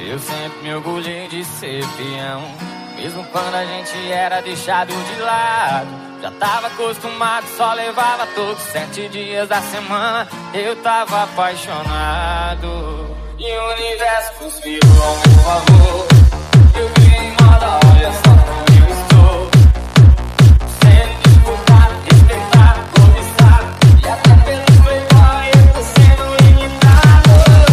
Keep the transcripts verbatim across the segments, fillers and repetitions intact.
Eu sempre me orgulhei de ser peão, mesmo quando a gente era deixado de lado. Já tava acostumado, só levava todos os sete dias da semana. Eu tava apaixonado e o universo conspirou ao meu favor. Eu vi em moda, olha só como eu estou, sendo disputado, respeitado, cobiçado, e até pelo playboy eu tô sendo limitado.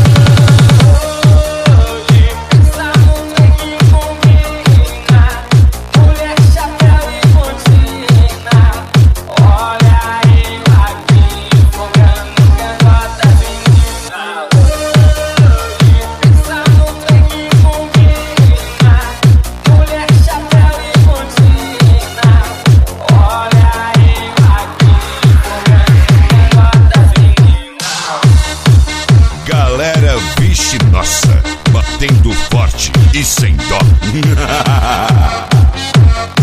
Hoje pensamos em que combina, mulher, chapéu e botina. Olha aí, Marquinhos, fogando canota menina. Hoje pensamos em que combina, mulher, chapéu e botina. Olha aí, Marquinhos, fogando canota menina. Galera, vixe, nossa, batendo forte e sem dó.